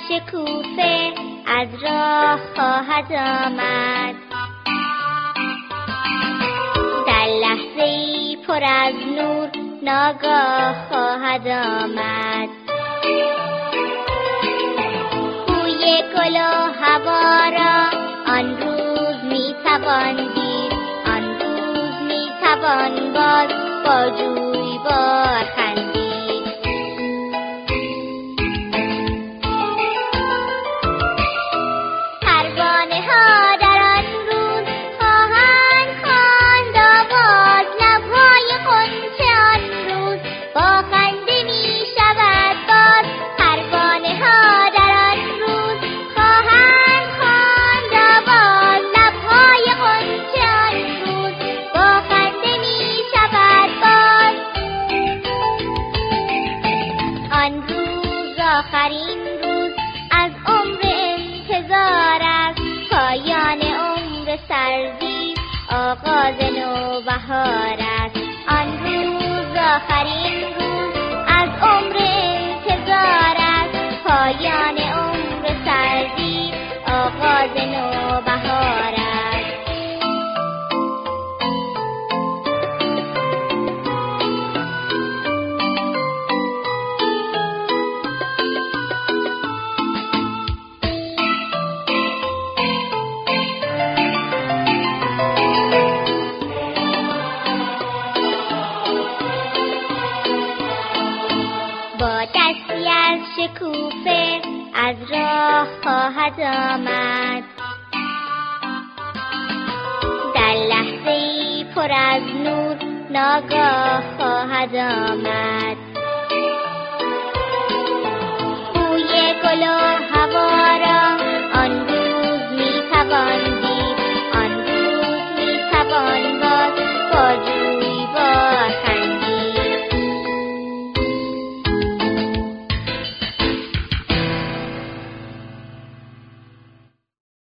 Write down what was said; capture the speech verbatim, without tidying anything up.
شکوفه از راه خواهد آمد. در لحظه‌ای پر از نور ناگاه خواهد آمد. بوی گل و هوا را آن روز میتوان دید، آن روز میتوان باز با جویبار خندید. پروانه ها در آن روز خواهند خواند آواز، لبهای غنچه آن روز با خنده می شود باز. پروانه ها در آن روز خواهند خواند آواز، لبهای غنچه آن روز با خنده می شود باز. آن روز آخرین روز از عمر انتظار است، پایان عمر سردی آغاز نوبهار است. آن روز آخرین روز از عمر انتظار است، پایان عمر سردی آغاز نوبهار است. با دستی از شکوفه از راه خواهد آمد. در لحظه‌ای پر از نور ناگاه خواهد آمد. بوی گل و هوا را آن روز میتوان